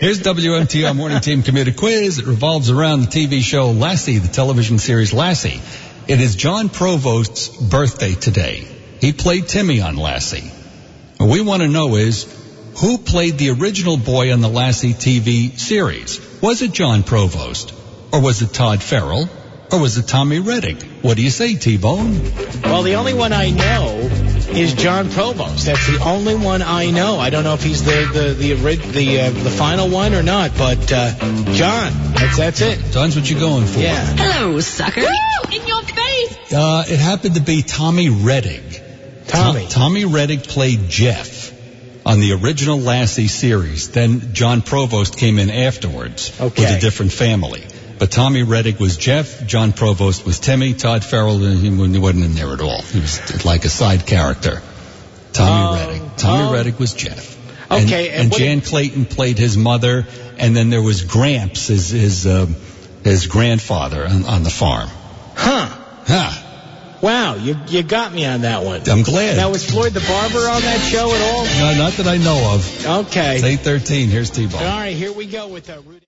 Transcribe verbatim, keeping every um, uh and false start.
Here's W M T R Morning Team Commuter Quiz. It revolves around the T V show Lassie, the television series Lassie. It is John Provost's birthday today. He played Timmy on Lassie. What we want to know is, who played the original boy on the Lassie T V series? Was it John Provost? Or was it Todd Farrell? Or was it Tommy Reddick? What do you say, T-Bone? Well, the only one I know is John Provost. That's the only one I know. I don't know if he's the the the the, uh, the final one or not, but uh, John, that's that's it. John's what you're going for. Yeah. Hello, sucker. Woo! In your face. Uh, it happened to be Tommy Reddick. Tommy. Tom, Tommy Reddick played Jeff on the original Lassie series. Then John Provost came in afterwards Okay. with a different family. But Tommy Reddick was Jeff, John Provost was Timmy, Todd Farrell, he wasn't in there at all. He was like a side character. Tommy Um, Reddick. Tommy um, Reddick was Jeff. Okay, And, and and what Jan did- Clayton played his mother, and then there was Gramps, his his, um, his grandfather on, on the farm. Huh. Huh. Wow, you you got me on that one. I'm glad. Now, was Floyd the Barber on that show at all? No, not that I know of. Okay. It's eight thirteen. Here's T-Bone. All right, here we go with uh, Rudy.